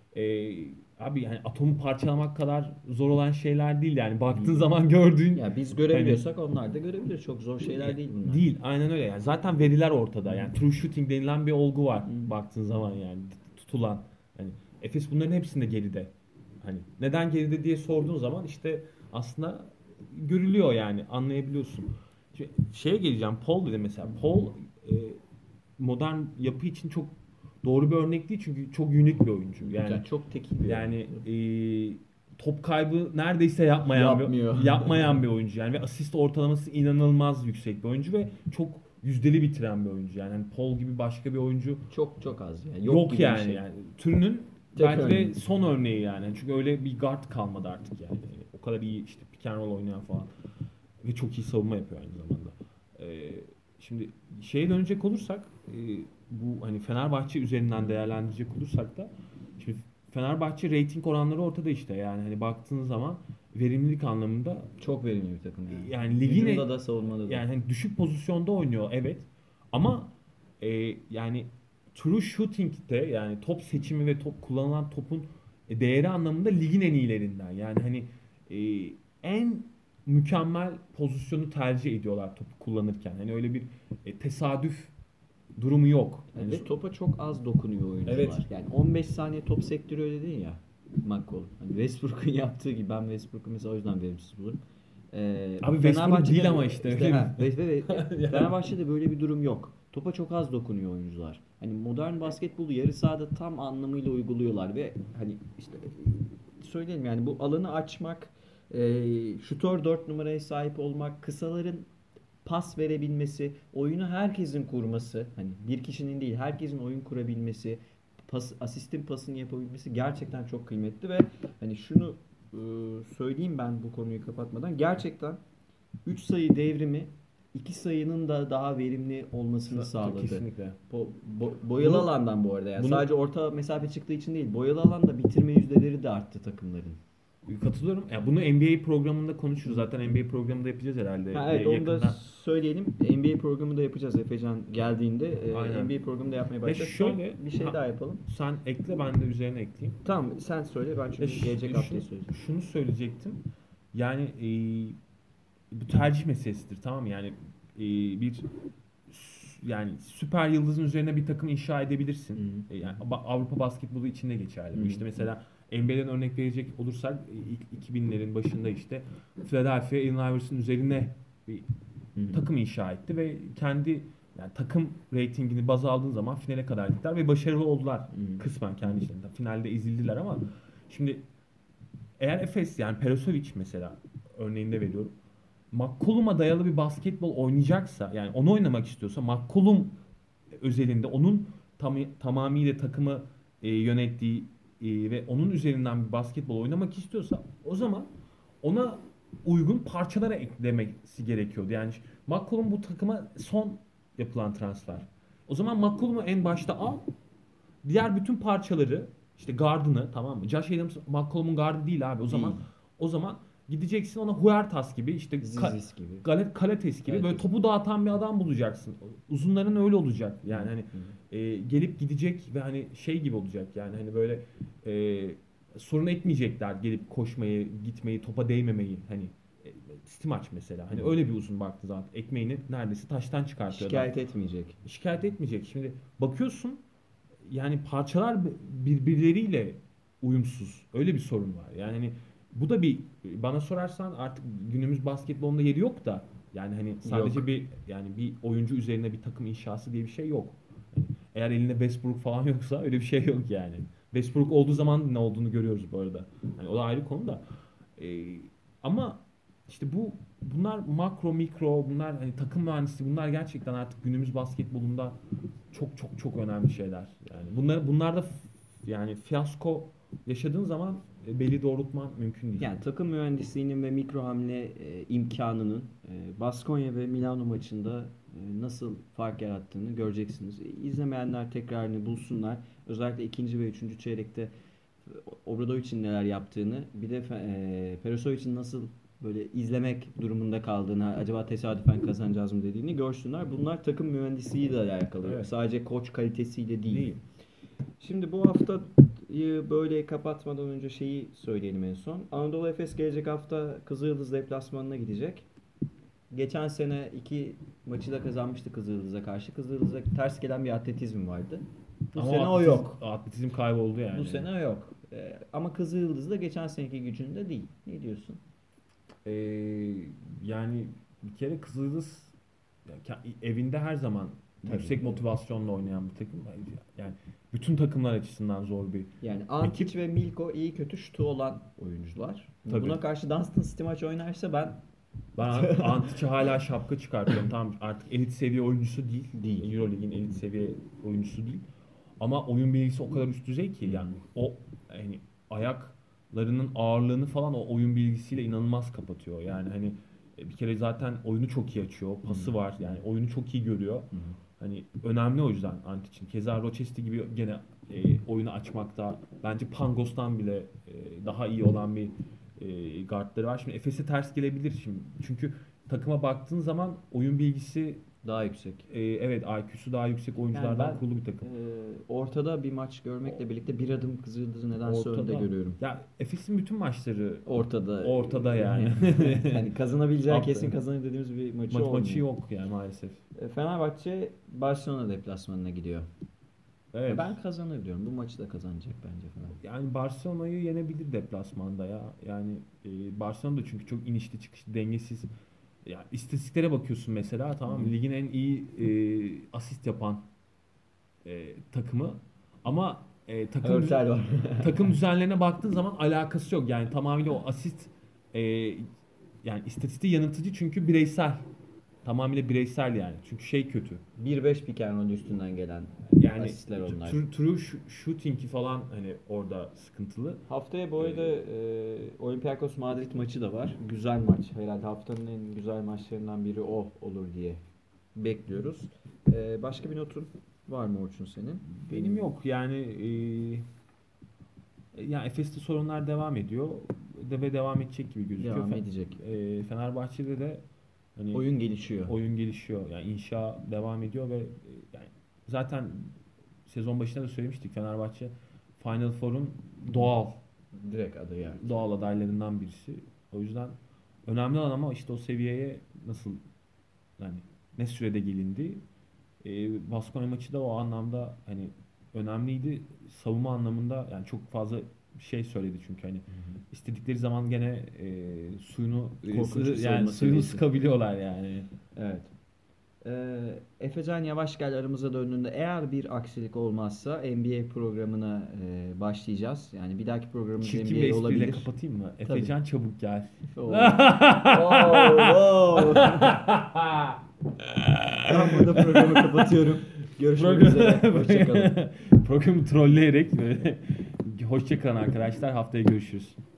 e, abi yani atomu parçalamak kadar zor olan şeyler değil yani. Baktığın Değil. zaman gördüğün Ya biz hani görebiliyorsak onlar da görebilir. Çok zor şeyler değil bunlar. değil, aynen öyle yani. Zaten veriler ortada. Hı. Yani true shooting denilen bir olgu var Hı. baktığın zaman, yani tutulan. Hani Efes bunların hepsinde geride. Hani neden geride diye sorduğun zaman işte aslında görülüyor yani, anlayabiliyorsun. Şimdi şeye geleceğim. Paul dedi mesela. Paul e, modern yapı için çok doğru bir örnek değil çünkü çok unik bir oyuncu. Yani Yani çok tekil bir yani örnek. e, top kaybı neredeyse yapmayan bir Yapmıyor. yapmayan bir oyuncu. Yani ve asist ortalaması inanılmaz yüksek bir oyuncu ve çok yüzdeli bitiren bir oyuncu. Yani hani Paul gibi başka bir oyuncu Çok çok az yani. Yok yok gibi bir yani. şey. Yani türünün Tek belki de örneği. son örneği yani. Çünkü öyle bir guard kalmadı artık yani. O kadar iyi işte pick and roll oynayan falan ve çok iyi savunma yapıyor aynı zamanda. Ee, şimdi şeye dönecek olursak, e, bu hani Fenerbahçe üzerinden değerlendirecek olursak da şimdi Fenerbahçe rating oranları ortada işte, yani hani baktığın zaman verimlilik anlamında Çok verimli bir takım e, yani. yani ligin e- Hücumda da savunmada da. yani hani düşük pozisyonda oynuyor evet, ama e, yani true shooting'te, yani top seçimi ve top kullanılan topun e, değeri anlamında ligin en iyilerinden. Yani hani e, en mükemmel pozisyonu tercih ediyorlar topu kullanırken. Hani öyle bir e, tesadüf durumu yok. Yani Yani ve so- topa çok az dokunuyor evet. oyuncular. Yani on beş saniye top sektiriyor dedin ya McCollum. Hani Westbrook'un yaptığı gibi, ben Westbrook'u mesela o yüzden verimsiz bulurum. Ee, Abi Westbrook Fenerbahçe'de değil ama işte öyle ha, bir- ve, ve, ve Fenerbahçe'de böyle bir durum yok. Topa çok az dokunuyor oyuncular. Hani modern basketbolu yarı sahada tam anlamıyla uyguluyorlar ve hani işte söyleyelim yani bu alanı açmak, e, şutör dört numaraya sahip olmak, kısaların pas verebilmesi, oyunu herkesin kurması, hani bir kişinin değil herkesin oyun kurabilmesi, pas, asistin pasını yapabilmesi gerçekten çok kıymetli ve hani şunu e, söyleyeyim ben bu konuyu kapatmadan gerçekten üç sayı devrimi iki sayının da daha verimli olmasını Sa- sağladı. Kesinlikle. Bo- bo- boyalı Bunu alandan bu arada yani bunu sadece orta mesafe çıktığı için değil boyalı alanda bitirme yüzdeleri de arttı takımların. katılıyorum. Ya bunu N B A programında konuşuruz. Zaten N B A programında yapacağız herhalde Ha, e, evet onu da yakında. söyleyelim. N B A programı da yapacağız Efecan geldiğinde. E, Aynen. N B A programı da yapmaya Ya başlayacağız. Son şöyle bir şey ha, daha yapalım. sen ekle ben de üzerine ekleyeyim. Tamam sen söyle ben Ya çünkü ş- gelecek şunu, haftayı söyleyeceğim. şunu söyleyecektim. Yani e, bu tercih meselesidir tamam mı? Yani e, bir s- yani süper yıldızın üzerine bir takım inşa edebilirsin. Hı hı. E, yani Ba- Avrupa basketbolu içinde geçerli. Hı Bu hı. işte mesela N B A'den örnek verecek olursak e, ilk iki binlerin başında işte Philadelphia Allen Iverson üzerine bir Hı hı. takım inşa etti ve kendi yani takım reytingini baz aldığın zaman finale kadar gittiler ve başarılı oldular Hı hı. kısmen kendi işlerinde. Finalde ezildiler ama şimdi eğer Efes yani Perasovic mesela örneğinde veriyorum. McCollum'a dayalı bir basketbol oynayacaksa yani onu oynamak istiyorsa McCollum özelinde onun tam, tamamıyla takımı e, yönettiği e, ve onun üzerinden bir basketbol oynamak istiyorsa o zaman ona uygun parçalara eklemesi gerekiyordu. Yani McCollum bu takıma son yapılan transfer. O zaman McCollum'u en başta al. Diğer bütün parçaları işte gardını tamam mı? Josh Adams McCollum'un gardı değil abi. O Değil. zaman o zaman gideceksin ona Huertas gibi işte Ka- Zizis gibi. Galet Kalates gibi böyle Kalitesi. topu dağıtan bir adam bulacaksın. Uzunların öyle olacak. Yani hani Hı hı. e, gelip gidecek ve hani şey gibi olacak yani hani böyle e, sorun etmeyecekler gelip koşmayı, gitmeyi, topa değmemeyi hani e, Stimaç mesela. Hani Hı. öyle bir uzun baktı zaten. Ekmeğini neredeyse taştan çıkartıyor adam. Şikayet etmeyecek. Şikayet etmeyecek. Şimdi bakıyorsun yani parçalar birbirleriyle uyumsuz. Öyle bir sorun var. Yani hani bu da bir bana sorarsan artık günümüz basketbolunda yeri yok da yani hani sadece Yok. bir yani bir oyuncu üzerine bir takım inşası diye bir şey yok. Yani eğer elinde Westbrook falan yoksa öyle bir şey yok yani. Westbrook olduğu zaman ne olduğunu görüyoruz bu arada. Hani o da ayrı konu da. Ee, ama işte bu bunlar makro mikro bunlar hani takım mühendisliği bunlar gerçekten artık günümüz basketbolunda çok çok çok önemli şeyler. Yani bunlar bunlar da f- yani fiyasko yaşadığın zaman e, belli doğrultman mümkün değil. Yani takım mühendisliğinin ve mikro hamle e, imkanının e, Baskonya ve Milano maçında e, nasıl fark yarattığını göreceksiniz. E, İzlemeyenler tekrarını bulsunlar. Özellikle ikinci ve üçüncü çeyrekte e, Obradovic'in neler yaptığını, bir de Fe- e, Perasovic'in nasıl böyle izlemek durumunda kaldığını, acaba tesadüfen kazanacağız mı dediğini görsünler. Bunlar takım mühendisliğiyle alakalı. Evet. Sadece koç kalitesiyle değil. Değil. Şimdi bu haftayı böyle kapatmadan önce şeyi söyleyelim en son. Anadolu Efes gelecek hafta Kızılyıldız deplasmanına gidecek. Geçen sene iki maçı da kazanmıştı Kızılyıldız'a karşı. Kızılyıldız'a ters gelen bir atletizm vardı. Bu Ama sene o atletizm, yok. atletizm kayboldu yani. Bu sene o yok. Ee, ama Kızılyıldız da geçen seneki gücünde değil. Ne diyorsun? Ee, yani bir kere Kızıldız ya ke- evinde her zaman Tabii. yüksek motivasyonla oynayan bir takım. Yani bütün takımlar açısından zor bir Yani ekip. Antic ve Milko iyi kötü şutu olan oyuncular. Tabii. Buna karşı Dunstan Stimac oynarsa ben Ben Antic'e hala şapka çıkartıyorum. Tamam artık elit seviye oyuncusu değil. Değil. Euroleague'in elit seviye oyuncusu değil. Ama oyun bilgisi o kadar üst düzey ki yani o yani ayaklarının ağırlığını falan o oyun bilgisiyle inanılmaz kapatıyor. Yani hani e, bir kere zaten oyunu çok iyi açıyor. Pası var. Yani oyunu çok iyi görüyor. Hı hı. Hani önemli o yüzden Antic'in. Keza Rochester gibi gene e, oyunu açmakta bence Pangos'tan bile e, daha iyi olan bir e, guardları var. Şimdi Efes'e ters gelebilir şimdi. Çünkü takıma baktığın zaman oyun bilgisi daha yüksek. e, evet I Q'su daha yüksek Yani oyunculardan ben kurulu bir takım. e, ortada bir maç görmekle birlikte bir adım Kızıldız'ı nedense önde Ortada. görüyorum. Ya Efes'in bütün maçları Ortada. ortada yani. Yani kazanabileceği Hatta- kesin kazanır dediğimiz bir maçı Maç, olmuyor. maçı yok yani maalesef. E, Fenerbahçe Barcelona deplasmanına gidiyor. Evet. Ben kazanır diyorum. Bu maçı da kazanacak bence falan. Yani Barcelona'yı yenebilir deplasmanda ya. Yani e, Barcelona da çünkü çok inişli çıkışlı dengesiz. Ya istatistiklere bakıyorsun mesela, Hı tamam hı. mı? Ligin en iyi e, asist yapan e, takımı, ama e, takım düz- Hörtel var. takım düzenlerine baktığın zaman alakası yok. Yani tamamıyla o asist e, yani istatistiği yanıltıcı çünkü bireysel. Tamamıyla bireysel yani. Çünkü şey kötü. bir beş pick and roll üstünden gelen Yani asistler onlar. true, true sh- shooting'i falan hani orada sıkıntılı. Haftaya bu E, arada e, Olympiakos Madrid maçı da var. Güzel maç. Herhalde haftanın en güzel maçlarından biri o olur diye bekliyoruz. E, başka bir notun var mı Orçun senin? Benim yok yani, e, yani Efes'te sorunlar devam ediyor. De ve devam edecek gibi gözüküyor. Devam Fe- edecek. e, Fenerbahçe'de de hani Oyun gelişiyor. oyun gelişiyor. Yani inşa devam ediyor ve e, yani zaten sezon başında da söylemiştik, Fenerbahçe Final Four'un doğal Direkt adı yani. doğal adaylarından birisi. O yüzden önemli olan, ama işte o seviyeye nasıl, yani ne sürede gelindi. E, Baskonya maçı da o anlamda hani önemliydi. Savunma anlamında yani çok fazla şey söyledi çünkü hani istedikleri zaman gene e, suyunu e, Korkunç bir sı- yani savunma suyunu seviyesi. sıkabiliyorlar yani. Evet. Ee, Efecan Yavaşgel aramıza döndüğünde eğer bir aksilik olmazsa N B A programına e, başlayacağız. Yani bir dahaki programımız Çirkin bir N B A espriyle olabilir. kapatayım mı? Tabii. Efecan çabuk gel. Oo. Oo, oo. Ben burada programı kapatıyorum. Görüşmek üzere. Hoşçakalın. Programı trolleyerek böyle. Hoşça kalın arkadaşlar. Haftaya görüşürüz.